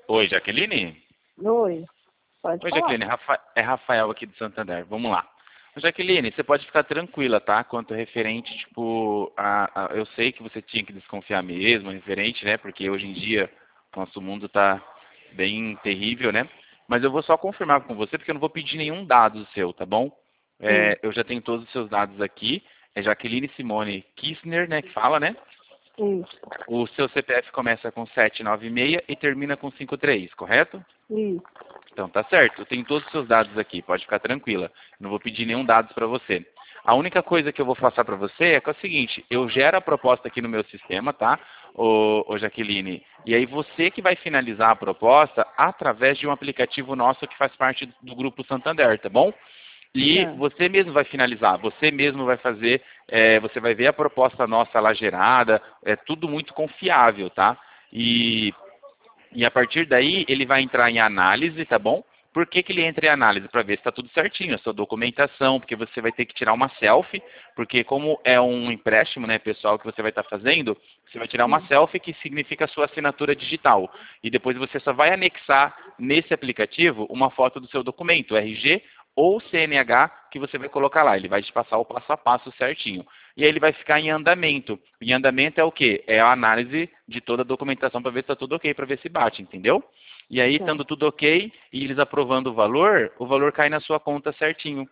Oi, Jaqueline? Oi, pode Oi, falar. Jaqueline. É Rafael aqui de Santander. Vamos lá. Ô, Jaqueline, você pode ficar tranquila, tá? Quanto referente, tipo, eu sei que você tinha que desconfiar mesmo, referente, né? Porque hoje em dia nosso mundo tá bem terrível, né? Mas eu vou só confirmar com você, porque eu não vou pedir nenhum dado seu, tá bom? Hum, Eu já tenho todos os seus dados aqui. É Jaqueline Simone Kissner, né? Que fala, né? isso, O seu CPF começa com 796 e termina com 53, correto? isso. Então, tá certo. Eu tenho todos os seus dados aqui, pode ficar tranquila. Não vou pedir nenhum dados para você. A única coisa que eu vou passar para você é que é o seguinte, eu gero a proposta aqui no meu sistema, tá, ô Jaqueline? E aí você que vai finalizar a proposta através de um aplicativo nosso que faz parte do Grupo Santander, tá bom? E Tá, você mesmo vai finalizar, você mesmo vai fazer, você vai ver a proposta nossa lá gerada, é tudo muito confiável, tá? E e a partir daí ele vai entrar em análise, tá bom? Por que, que ele entra em análise? Para ver se está tudo certinho, a sua documentação, porque você vai ter que tirar uma selfie, porque como é um empréstimo, né, pessoal, que você vai estar fazendo, você vai tirar uma hum, selfie que significa a sua assinatura digital. E depois você só vai anexar nesse aplicativo uma foto do seu documento, RG ou CNH, que você vai colocar lá. Ele vai te passar o passo a passo certinho. E aí ele vai ficar em andamento. Em andamento é o quê? É a análise de toda a documentação para ver se está tudo ok, para ver se bate, entendeu? E aí, tá, estando tudo ok, e eles aprovando o valor cai na sua conta certinho.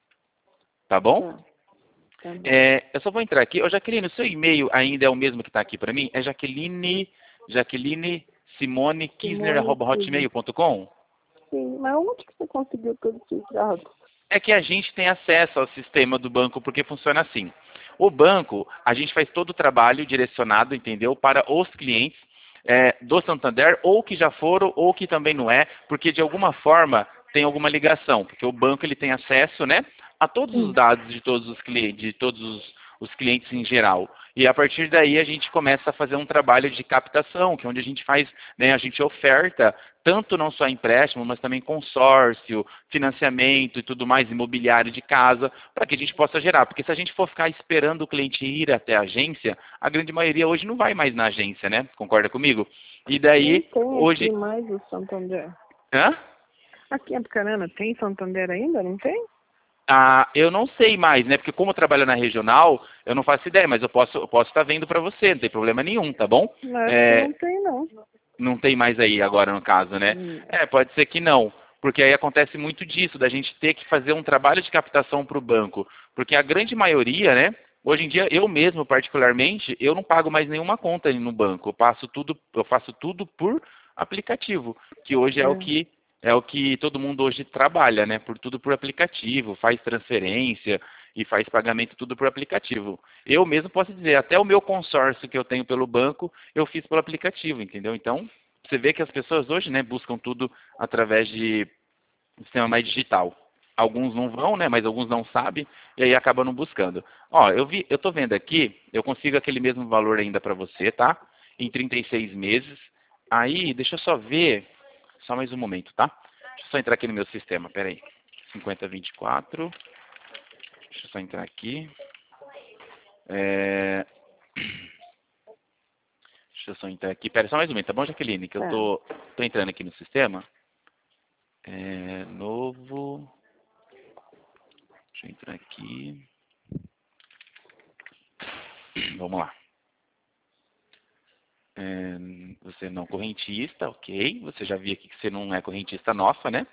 Tá bom? tá, tá bom. Eu só vou entrar aqui. Ô, Jaqueline, o seu e-mail ainda é o mesmo que está aqui para mim? É Jaqueline Simone Kisner, Simone arroba Silva. hotmail.com? Sim, mas onde que você conseguiu todos esses dados? É que a gente tem acesso ao sistema do banco porque funciona assim. O banco, a gente faz todo o trabalho direcionado, entendeu, para os clientes do Santander, ou que já foram, ou que também não é, porque de alguma forma tem alguma ligação, porque o banco ele tem acesso, né, a todos os Hum, dados de todos os clientes, os clientes em geral. E a partir daí a gente começa a fazer um trabalho de captação, que é onde a gente faz, né, a gente oferta tanto não só empréstimo, mas também consórcio, financiamento e tudo mais, imobiliário de casa, para que a gente possa gerar. Porque se a gente for ficar esperando o cliente ir até a agência, a grande maioria hoje não vai mais na agência, né? Concorda comigo? E nem daí, tem aqui hoje. mais o Santander. Hã? Aqui em Apucarana tem Santander ainda, não tem? Ah, eu não sei mais, né? Porque como eu trabalho na regional, eu não faço ideia, mas eu posso estar vendo para você, não tem problema nenhum, tá bom? Mas acho que É, não tem, não. não tem mais aí agora no caso, né? Hum, Pode ser que não, porque aí acontece muito disso, da gente ter que fazer um trabalho de captação para o banco, porque a grande maioria, né? Hoje em dia, eu mesmo, particularmente, eu não pago mais nenhuma conta no banco. Eu faço tudo por aplicativo, que hoje é. é o que todo mundo hoje trabalha, né? Por tudo por aplicativo, faz transferência e faz pagamento tudo por aplicativo. Eu mesmo posso dizer, até o meu consórcio que eu tenho pelo banco, eu fiz pelo aplicativo, entendeu? Então, você vê que as pessoas hoje, né, buscam tudo através de um sistema mais digital. Alguns não vão, né, mas alguns não sabem e aí acabam não buscando. Ó, eu tô vendo aqui, eu consigo aquele mesmo valor ainda para você, tá? Em 36 meses. Aí, deixa eu só ver, só mais um momento, tá? Deixa eu só entrar aqui no meu sistema, peraí. 5024. Deixa eu só entrar aqui. É... Deixa eu só entrar aqui. Pera, só mais um momento, tá bom, Jaqueline? Que eu Tá. tô entrando aqui no sistema. Novo. Deixa eu entrar aqui. Vamos lá. É, você não correntista, ok. Você já viu aqui que você não é correntista nossa, né?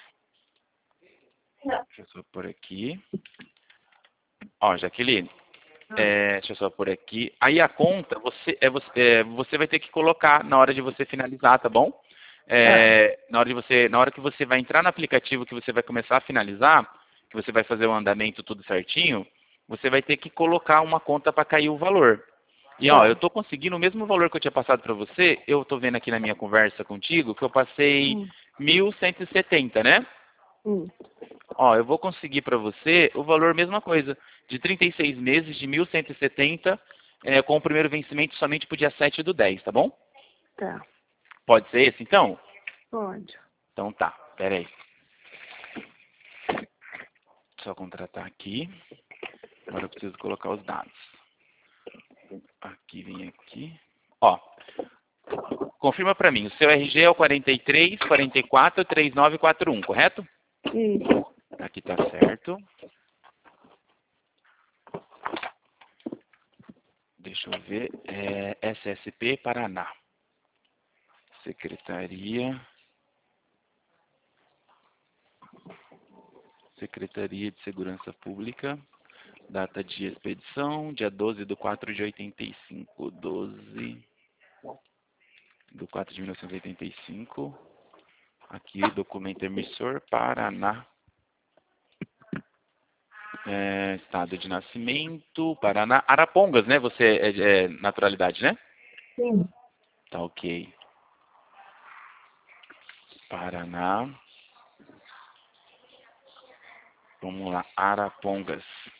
Deixa eu só por aqui. Ó, Jaqueline, Ah, deixa eu só por aqui. Aí a conta, você vai ter que colocar na hora de você finalizar, tá bom? tá. Na hora que você vai entrar no aplicativo que você vai começar a finalizar, que você vai fazer o andamento tudo certinho, você vai ter que colocar uma conta para cair o valor. E ó, eu Tá. estou conseguindo o mesmo valor que eu tinha passado para você, eu estou vendo aqui na minha conversa contigo que eu passei Hum, 1.170, né? hum. Ó, eu vou conseguir para você o valor, mesma coisa, de 36 meses de 1.170, com o primeiro vencimento somente para o dia 7 do 10, tá bom? Tá. Pode ser esse então? Pode. Então tá, pera aí. Só contratar aqui. Agora eu preciso colocar os dados. Aqui, vem aqui. Ó, Confirma para mim. O seu RG é o 43 44 3941, correto? Isso. Aqui tá certo. Deixa eu ver. SSP Paraná. Secretaria de Segurança Pública. Data de expedição, dia 12/4/85. 12/4/1985. Aqui, documento emissor, Paraná. Estado de nascimento, Paraná. Arapongas, né? Você é naturalidade, né? Sim. Tá ok. Paraná. Vamos lá, Arapongas.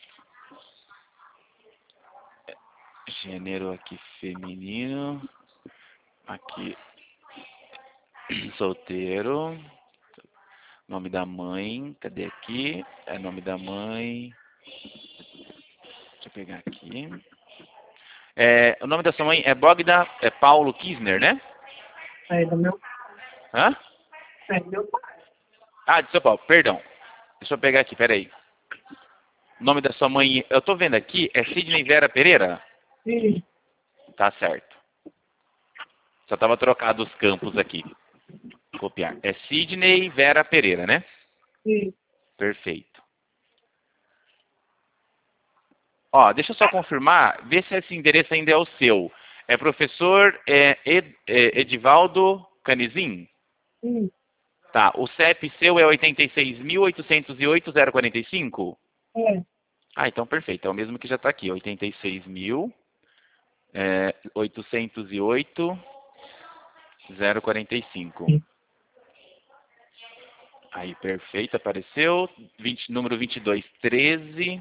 Gênero aqui feminino. Aqui solteiro. Nome da mãe. Cadê aqui? É nome da mãe. Deixa eu pegar aqui. O nome da sua mãe é Bogda Paulo Kisner, né? É do meu Hã? pai. É do meu pai. Ah, de São Paulo, perdão. Deixa eu pegar aqui, peraí. O nome da sua mãe, eu tô vendo aqui, é Sidney Vera Pereira? Sim. Tá certo. Só tava trocado os campos aqui. Copiar. É Sidney Vera Pereira, né? Sim. Perfeito. Ó, deixa eu só confirmar, ver se esse endereço ainda é o seu. É professor Edivaldo Canizin? Sim. Tá. O CEP seu é 86.808.045? É. Ah, então perfeito. É o mesmo que já está aqui. 86.808.045. Aí, perfeito. Apareceu. Número 2213.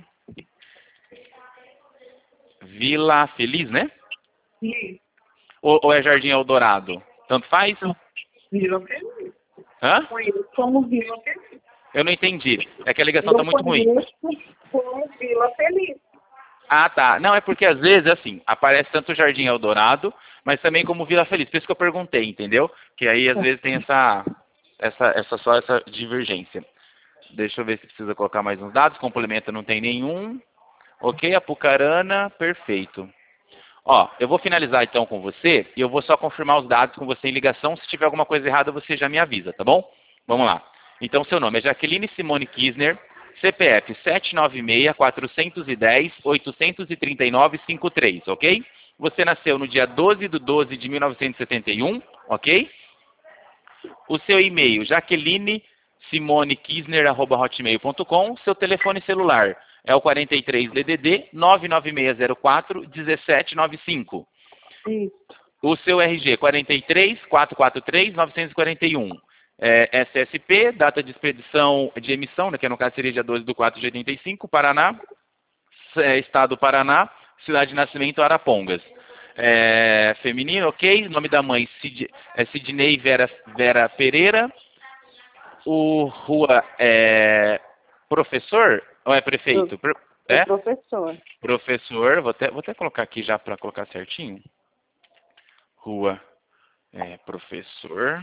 Vila Feliz, né? Sim. Ou é Jardim Eldorado? Tanto faz? Vila Feliz. Hã? Conheço como Vila Feliz. Eu não entendi. É que a ligação Eu está muito ruim. conheço como Vila Feliz. Ah, tá. Não, é porque às vezes, assim, aparece tanto o Jardim Eldorado, mas também como Vila Feliz. Por isso que eu perguntei, entendeu? Que aí às vezes tem essa divergência. Deixa eu ver se precisa colocar mais uns dados. Complemento não tem nenhum. Ok, Apucarana, perfeito. Ó, eu vou finalizar então com você e eu vou só confirmar os dados com você em ligação. Se tiver alguma coisa errada, você já me avisa, tá bom? Vamos lá. Então, seu nome é Jaqueline Simone Kisner, CPF 796-410-839-53, ok? Você nasceu no dia 12/12/1971, ok? O seu e-mail, jaqueline.simoneKisner@hotmail.com. Seu telefone celular é o 43 DDD 99604 1795. Isso. O seu RG 43 443 941. SSP, data de expedição de emissão, né, que no caso seria dia 12/4/85, Paraná, Estado do Paraná, cidade de nascimento Arapongas. Feminino, ok. Nome da mãe Sidney Vera Pereira. O rua é professor ou é prefeito? É professor. Professor. Vou até colocar aqui já para colocar certinho. Rua professor.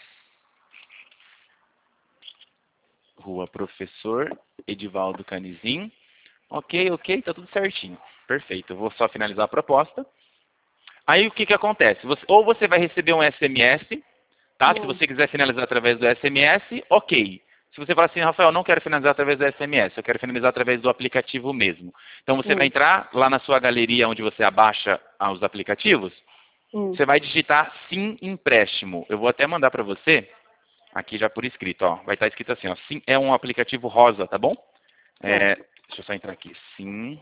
Rua Professor Edivaldo Canizin. Ok, tá tudo certinho. Perfeito. Eu vou só finalizar a proposta. Aí o que acontece? Ou você vai receber um SMS, tá? Se você quiser finalizar através do SMS, ok. Se você falar assim, Rafael, não quero finalizar através do SMS, eu quero finalizar através do aplicativo mesmo. Então você vai entrar lá na sua galeria onde você abaixa os aplicativos, você vai digitar Sim Empréstimo. Eu vou até mandar para você, aqui já por escrito, ó. Vai estar escrito assim, ó. Sim, é um aplicativo rosa, tá bom? Deixa eu só entrar aqui. Sim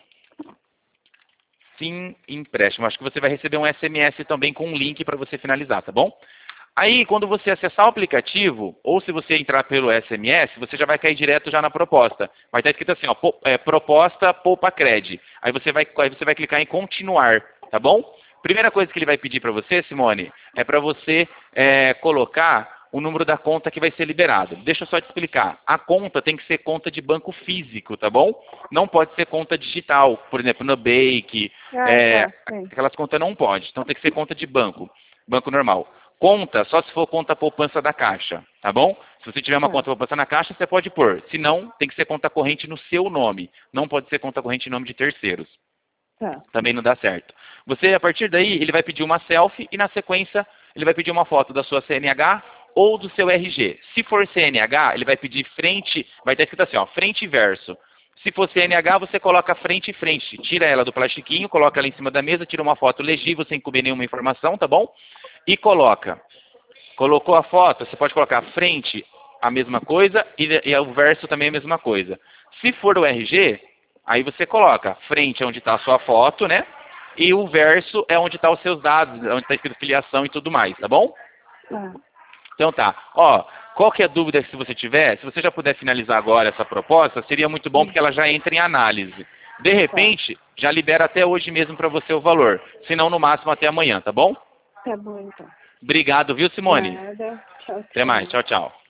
Empréstimo. Acho que você vai receber um SMS também com um link para você finalizar, tá bom? Aí, quando você acessar o aplicativo, ou se você entrar pelo SMS, você já vai cair direto já na proposta. Vai estar escrito assim, ó, proposta Poupa Cred. Aí você vai clicar em continuar, tá bom? Primeira coisa que ele vai pedir para você, Simone, é para você colocar o número da conta que vai ser liberado. Deixa eu só te explicar. A conta tem que ser conta de banco físico, tá bom? Não pode ser conta digital. Por exemplo, Nubank, aquelas contas não pode. Então tem que ser conta de banco. Banco normal. Conta, só se for conta poupança da Caixa, tá bom? Se você tiver uma Tá. conta poupança na Caixa, você pode pôr. Se não, tem que ser conta corrente no seu nome. Não pode ser conta corrente em nome de terceiros. Tá. Também não dá certo. Você, a partir daí, ele vai pedir uma selfie e na sequência ele vai pedir uma foto da sua CNH ou do seu RG. Se for CNH, ele vai pedir frente, vai estar escrito assim, ó, frente e verso. Se for CNH, você coloca frente e frente. Tira ela do plastiquinho, coloca ela em cima da mesa, tira uma foto legível, sem cobrir nenhuma informação, tá bom? E coloca. Colocou a foto, você pode colocar frente a mesma coisa e o verso também a mesma coisa. Se for o RG, aí você coloca frente onde está a sua foto, né? E o verso é onde estão os seus dados, onde está escrito filiação e tudo mais, tá bom? Tá. Então tá. Ó, qualquer dúvida que você tiver, se você já puder finalizar agora essa proposta, seria muito bom porque ela já entra em análise. De repente, já libera até hoje mesmo para você o valor. Se não, no máximo até amanhã, tá bom? Tá bom, então. Obrigado, viu, Simone? Nada. Tchau, tchau. Até mais. Tchau, tchau.